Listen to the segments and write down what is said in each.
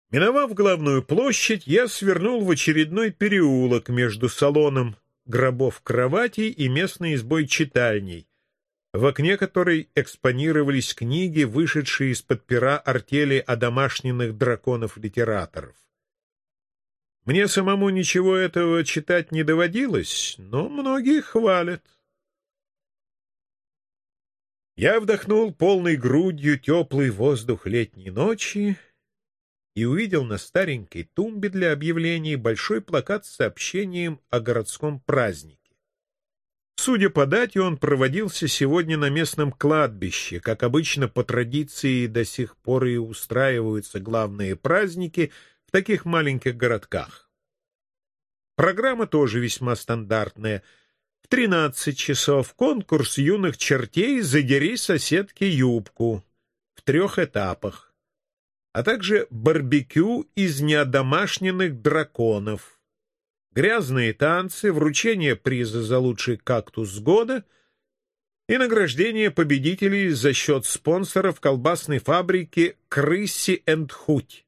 Миновав главную площадь, я свернул в очередной переулок между салоном гробов кроватей и местной избой-читальней, в окне которой экспонировались книги, вышедшие из-под пера артели одомашненных драконов-литераторов. Мне самому ничего этого читать не доводилось, но многие хвалят. Я вдохнул полной грудью теплый воздух летней ночи и увидел на старенькой тумбе для объявлений большой плакат с сообщением о городском празднике. Судя по дате, он проводился сегодня на местном кладбище. Как обычно, по традиции до сих пор и устраиваются главные праздники в таких маленьких городках. Программа тоже весьма стандартная. В 13 часов конкурс юных чертей «Задери соседке юбку» в 3 этапах, а также барбекю из неодомашненных драконов, грязные танцы, вручение приза за лучший кактус года и награждение победителей за счет спонсоров колбасной фабрики «Крысси энд Хуть».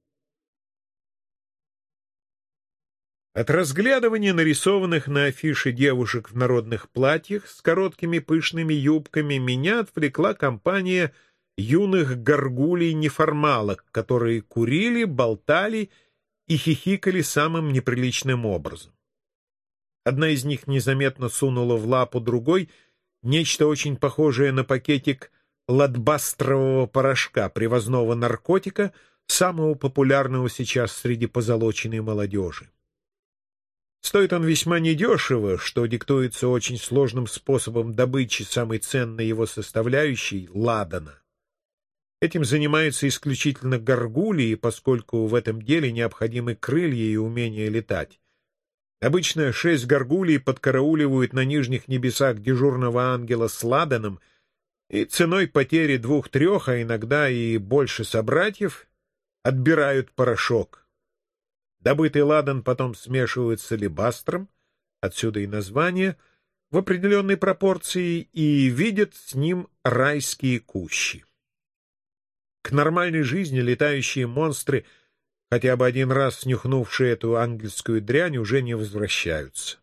От разглядывания нарисованных на афише девушек в народных платьях с короткими пышными юбками меня отвлекла компания юных горгулей-неформалок, которые курили, болтали и хихикали самым неприличным образом. Одна из них незаметно сунула в лапу другой нечто очень похожее на пакетик ладбастрового порошка, привозного наркотика, самого популярного сейчас среди позолоченной молодежи. Стоит он весьма недешево, что диктуется очень сложным способом добычи самой ценной его составляющей — ладана. Этим занимаются исключительно горгульи, поскольку в этом деле необходимы крылья и умение летать. Обычно 6 горгулий подкарауливают на нижних небесах дежурного ангела с ладаном, и ценой потери 2-3, а иногда и больше собратьев, отбирают порошок. Добытый ладан потом смешивают с алебастром, отсюда и название, в определенной пропорции, и видят с ним райские кущи. К нормальной жизни летающие монстры, хотя бы один раз снюхнувшие эту ангельскую дрянь, уже не возвращаются.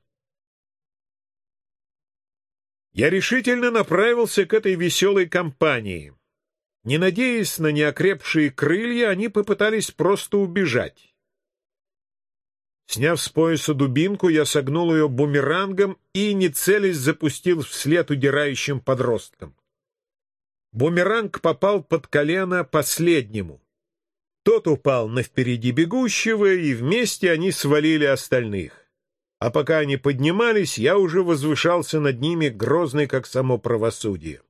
Я решительно направился к этой веселой компании. Не надеясь на неокрепшие крылья, они попытались просто убежать. Сняв с пояса дубинку, я согнул ее бумерангом и, не целясь, запустил вслед удирающим подросткам. Бумеранг попал под колено последнему. Тот упал на впереди бегущего, и вместе они свалили остальных. А пока они поднимались, я уже возвышался над ними, грозный, как само правосудие.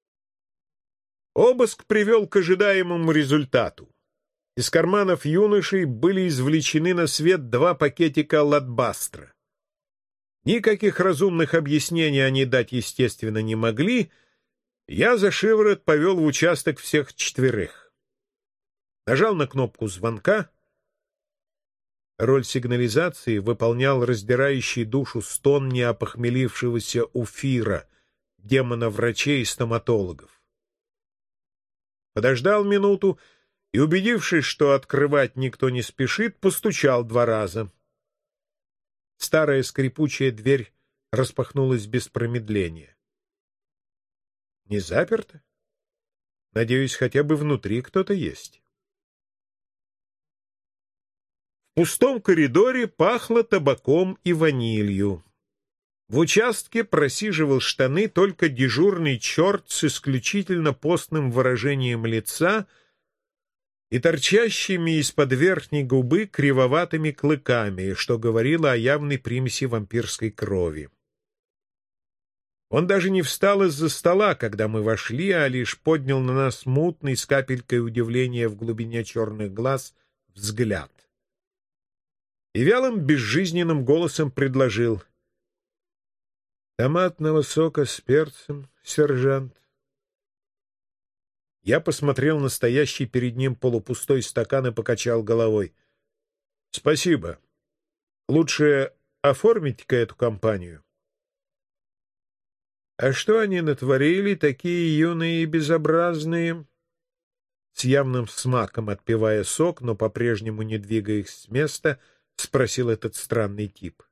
Обыск привел к ожидаемому результату. Из карманов юношей были извлечены на свет 2 пакетика ладбастра. Никаких разумных объяснений они дать, естественно, не могли. Я за шиворот повел в участок всех 4. Нажал на кнопку звонка. Роль сигнализации выполнял раздирающий душу стон неопохмелившегося уфира, демона врачей и стоматологов. Подождал минуту и, убедившись, что открывать никто не спешит, постучал 2 раза. Старая скрипучая дверь распахнулась без промедления. Не заперто? Надеюсь, хотя бы внутри кто-то есть. В пустом коридоре пахло табаком и ванилью. В участке просиживал штаны только дежурный черт с исключительно постным выражением лица и торчащими из-под верхней губы кривоватыми клыками, что говорило о явной примеси вампирской крови. Он даже не встал из-за стола, когда мы вошли, а лишь поднял на нас мутный с капелькой удивления в глубине черных глаз взгляд. И вялым, безжизненным голосом предложил: «Томатного сока с перцем, сержант». Я посмотрел на стоящий перед ним полупустой стакан и покачал головой. — Спасибо. Лучше оформите-ка эту компанию. — А что они натворили, такие юные и безобразные? с явным смаком отпивая сок, но по-прежнему не двигаясь с места, спросил этот странный тип.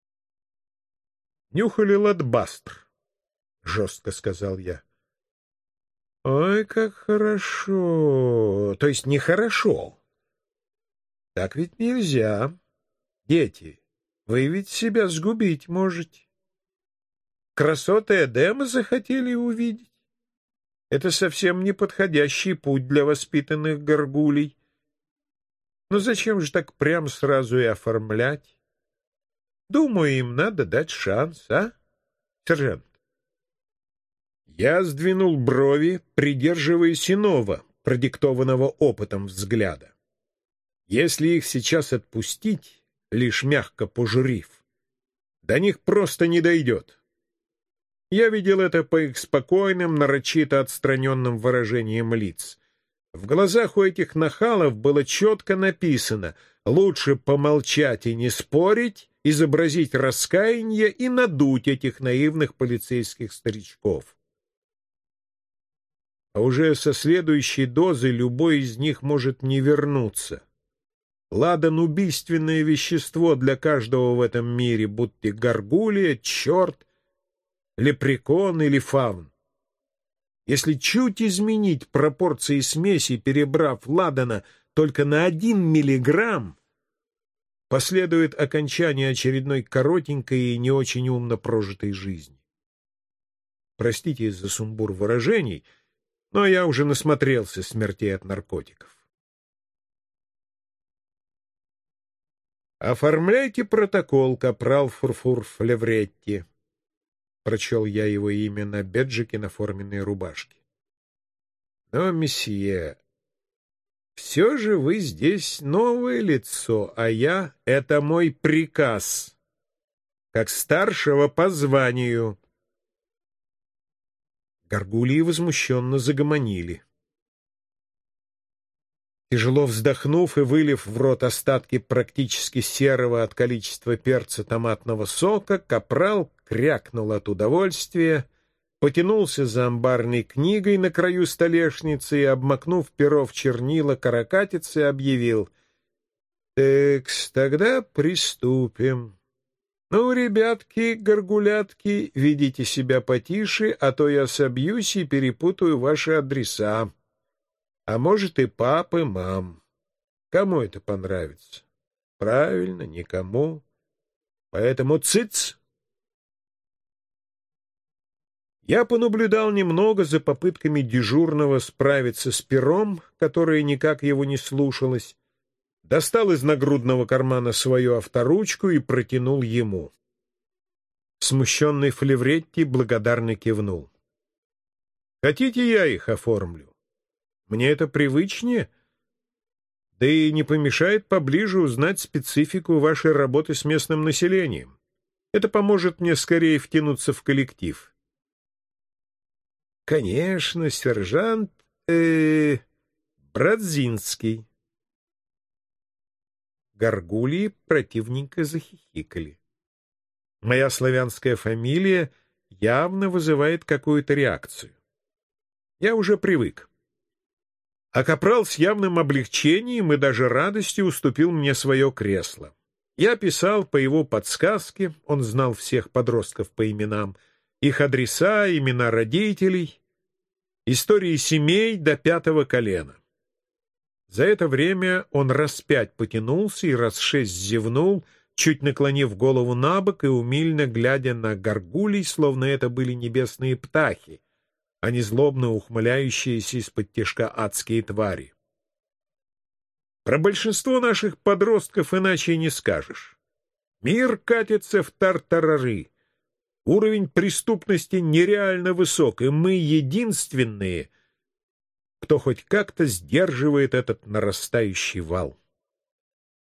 «Нюхали ладбастр», — жестко сказал я. «Ой, как хорошо! То есть нехорошо. Так ведь нельзя. Дети, вы ведь себя сгубить можете. Красоты Эдема захотели увидеть. Это совсем неподходящий путь для воспитанных горгулей. Но зачем же так прям сразу и оформлять? Думаю, им надо дать шанс, а, сержант?» Я сдвинул брови, придерживаясь иного, продиктованного опытом взгляда. Если их сейчас отпустить, лишь мягко пожурив, до них просто не дойдет. Я видел это по их спокойным, нарочито отстраненным выражениям лиц. В глазах у этих нахалов было четко написано: лучше помолчать и не спорить, изобразить раскаяние и надуть этих наивных полицейских старичков. А уже со следующей дозы любой из них может не вернуться. Ладан — убийственное вещество для каждого в этом мире, будь ты горгулья, черт, лепрекон или фавн. Если чуть изменить пропорции смеси, перебрав ладана только на 1 миллиграмм, последует окончание очередной коротенькой и не очень умно прожитой жизни. Простите за сумбур выражений, но я уже насмотрелся смертей от наркотиков. «Оформляйте протокол, капрал Фурфур Флевретти», — прочел я его имя на беджике на форменной рубашке. «Но, месье, все же вы здесь новое лицо, а я — это мой приказ, как старшего по званию». Горгульи возмущенно загомонили. Тяжело вздохнув и вылив в рот остатки практически серого от количества перца томатного сока, капрал крякнул от удовольствия, потянулся за амбарной книгой на краю столешницы и, обмакнув перо в чернила каракатицы, объявил: «Текс, тогда приступим. Ну, ребятки, горгулятки, ведите себя потише, а то я собьюсь и перепутаю ваши адреса. А может, и пап, и мам. Кому это понравится? Правильно, никому. Поэтому цыц!» Я понаблюдал немного за попытками дежурного справиться с пером, которое никак его не слушалось, достал из нагрудного кармана свою авторучку и протянул ему. Смущенный Флевретти благодарно кивнул. «Хотите, я их оформлю? Мне это привычнее, да и не помешает поближе узнать специфику вашей работы с местным населением. Это поможет мне скорее втянуться в коллектив». «Конечно, сержант Брадзинский». Горгульи противненько захихикали. Моя славянская фамилия явно вызывает какую-то реакцию. Я уже привык. А капрал с явным облегчением и даже радостью уступил мне свое кресло. Я писал по его подсказке, он знал всех подростков по именам, их адреса, имена родителей, истории семей до 5-го колена. За это время он раз 5 потянулся и раз 6 зевнул, чуть наклонив голову набок и умильно глядя на горгулей, словно это были небесные птахи, а не злобно ухмыляющиеся из-под тишка адские твари. Про большинство наших подростков иначе и не скажешь. Мир катится в тартарары. Уровень преступности нереально высок, и мы единственные, кто хоть как-то сдерживает этот нарастающий вал.